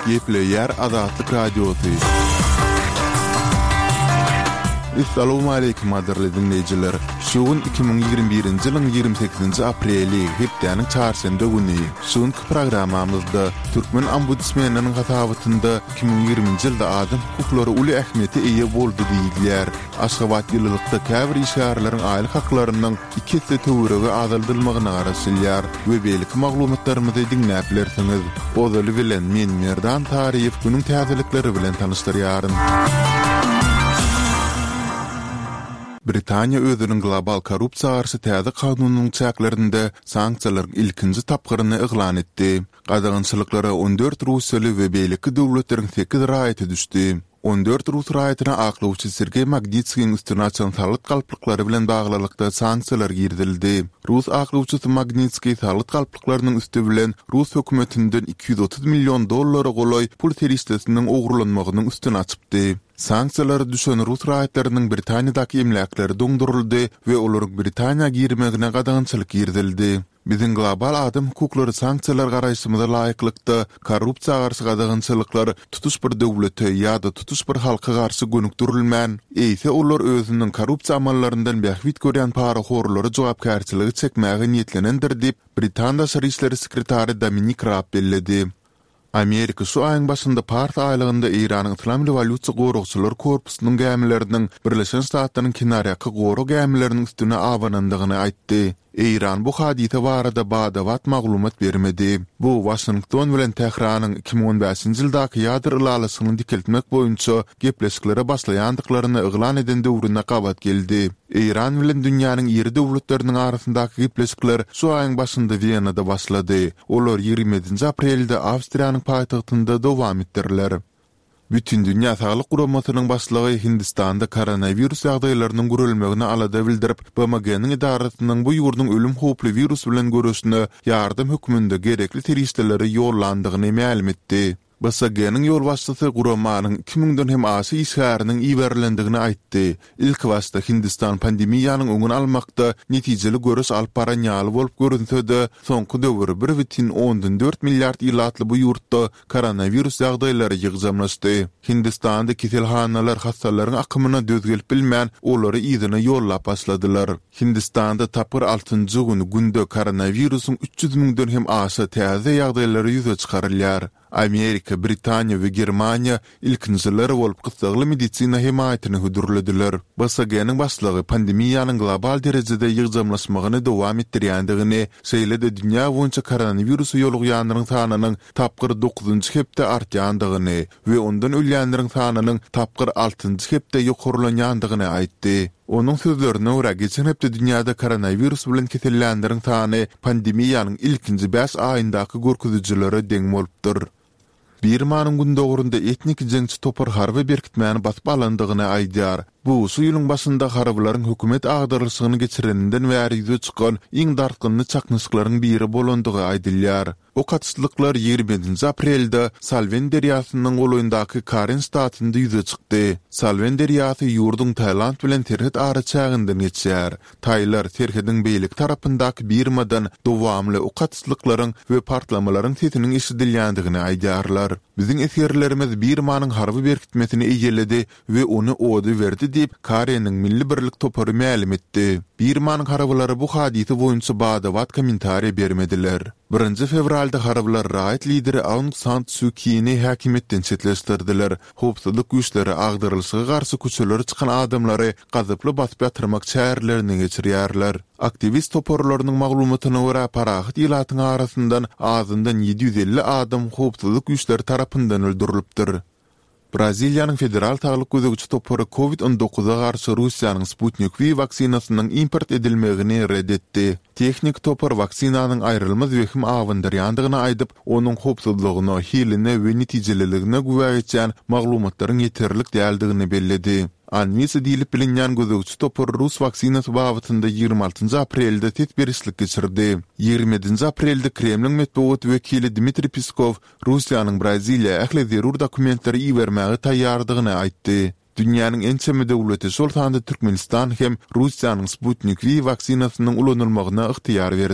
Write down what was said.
Gepleyer Azatlyk Radiosu. Assalamu alaykum aderli dinleyijiler. Şuun 2021-nji ýylyň 28-nji apreli hepdeniň çarşamba güni şuňky programamyzda Türkmen ombudsmanynyň hatabatynda 2020-nji ýylda adam hukuklary uly ähmiýeti eýe boldy diýilýär. Aşgabat ýyllykda käbir işgärlerin aýlyk haklarynyň ikisi töwerege azaldylmagyna garaşylýar we beýlik maglumatlarymyzy dinläp bilersiňiz. Ozaly bilen men Merdan Tariýew günüň täzelikleri bilen tanışdyrýaryn. Britaniya özünün global korrupsiýa garşy täze kanunynyň çäklerinde sanksiýalaryň ilkinji tapgyryny eglan etdi. Gadagynçylyklara 14 Russiýaly we beýleki döwletleriň 8 raýaty düşdi. 14 Rus raýatyna aklawçy Sergey Magnitskiň üstünaçan salyk galplyklary bilen baglylykda sanksiýalar girdildi. Rus aklawçysy Magnitskiy salyk galplyklarynyň üstü bilen Rus hökümetinden $230 million golay pul teristesiniň ogurlanmagynyň üstüne açypdy. Sanksiýalar düşen Rus raýatlarynyň Britaniýadaky emlakları doňduruldy we olaryň Britaniýa girmegine gadagynçylyk girdildi. Bizim global adam hukuklary sanksiýalar garaýşymyza laýyklykda korrupsiýa garşy gadagynçylyklar tutuş bir döwlete ýa-da tutuş bir halka garşy gönükdirilmän, eýse olar özüniň korrupsiýa amallaryndan bähwit görýän paraxorlary jogapkärçiligi çekmäge niýetlenendir diýip Britaniýa Daşary işleri sekretary Dominic Raab belledi. Amerika şu aýyň başynda part aýlygynda Iranyň Islam Rewolýusiýa gorugçylar korpusynyň gämileriniň Birleşen Ştatlaryň kinaryaky gorug gämileriniň üstüne awanandygyny aýtdy. İran bu hadise barada badavat maglumat bermedi. Bu Washington bilen Tehranyň 2015-nji ýyldaky ýadyr ýylalysyny dikeltmek boýunça gepleşiklere başlaýandyklaryny eglan eden döwrüne gabat geldi. İran bilen dünýäniň ýeri döwletleriniň arasyndaky gepleşikler şu aýyň başynda Wienada başlady. Olar 20-nji aprelde Awstriýanyň paýtagtynda dowam etdirilýär. Bütün dünya Sağlyk Guramasynyň başlygy Hindistanda koronavirus ýagdaýlarynyň görülmegini alada bildirip, BMG-niň idarasynyň bu ýurduň ölüm howply virus bilen görüşine ýardym hökmünde gerekli terişdeleri ýollandygyny ma'lum etdi. BMG-niň ýol başçysy Guramanyň 2000-den hem aşy işgäriniň iýerlendigini aýtdy. İlk wagtda Hindistan pandemiýanyň öňüni almakda netijeli görüş alyp baranýaly bolup görünse-de, soňky döwür 1,4 milliard ýylatly bu ýurtda koronavirus ýagdaýlary ýygyjamlaşdy. Hindistanda kiselhanalar hastalaryň akymyna dözgelip bilmän olary ýygyna ýollap başladylar. Hindistanda tapyr 6-njy günde koronavirusyň 300 000-den hem aşy täze ýagdaýlary ýüze çykarylýar. Amerika, Britaniýa we Germaniýa ilkinjiler bolup gysgaly medisina himayatyny hudurladylar. BMG-niň başlygy pandemiýanyň global derejede ýygyjamlaşmagyny dowam etdirýändigini, şeýle-de dünýä boýunça koronavirus ýolugýanlaryň sanynyň tapgyr 9-njy hepde artýandygyny we ondan ölýänleriň sanynyň tapgyr 6-njy hepde ýokurlanýandygyny aýtdy. Onun sözlerine göre geçen hepde dünyada koronavirus bilen kesellenlerin sany pandemiýanyň ilkinji 5 aýyndaky görkezijilere deň bolupdyr. Birmanyň gündogurunda etnik jeňçi topar harby berkitmäni basyp alandygyny aýdýar. Bu şu ýylyň başynda harbylaryň hökümet agdarlyşygyny geçireninden bäri ýüze çykan iň dartgynly çaknyşyklaryň biri bolandygy aýdylýar. O katçylyklar 20-nji aprelde Salwen deriýasynyň goýundaky Karen statynda ýüze çykdy. Salwen deriýasy ýurduň Taýland bilen Terhet ara çäginden geçýär. Taýlar Terhetiň beýlik tarapyndaky Birmadan dowamly o katçylyklaryň we partlamalaryň sesiniň eşidilýändigini aýdýarlar. Biziň eserlerimiz Birmanyň harby berkitmesini eýeledi we ony ody berdi diýip Karenyň milli birlik topary ma'lum etdi. Birmanyň harabylary bu hadise boýunça badawat kommentariýa bermediler. 1 fevralda harabylar raýat lideri Aung San Suu Kyi'ni häkimetden çetleşdirdiler. Howpsuzlyk güýçleri agdarylşyga garşy köçelere çykan adamlary gazyply basyp ýatyrmak çärlerini geçirýärler. Aktivist toparlarynyň maglumatyna görä parahat ýylatyň arasyndan azyndan 750 adam howpsuzlyk güýçleri tarapyndan öldürilipdir. Braziliýanyň federal sağlyk gözegçi topary COVID-19-a garşy Russiýanyň Sputnik V waksinasynyň import edilmegini reddetdi. Teknik topar vaksinanyň aýrylmaz wehim awandyrýandygyny aýdyp, onuň howpsuzlygyna, hiline we netijelerine güwäg etýän maglumatlaryň ýeterlik däldigini belledi. Anmisi diýilip bilinýän gözegçi topar Rus vaksinasy babatynda 26 aprelde tetbirislik geçirdi. 27 aprelde Kremlin medeniýet wekili Dmitri Peskov Russiýanyň Braziliýa ähli zerur dokumentlary iýermäge taýýardygyny aýtdy. Dünýäniň en çemy döwleti şol sanda Türkmenistan hem Russiýanyň Sputnik V waksinasynyň ulanylmagyna ygtyýar berdi.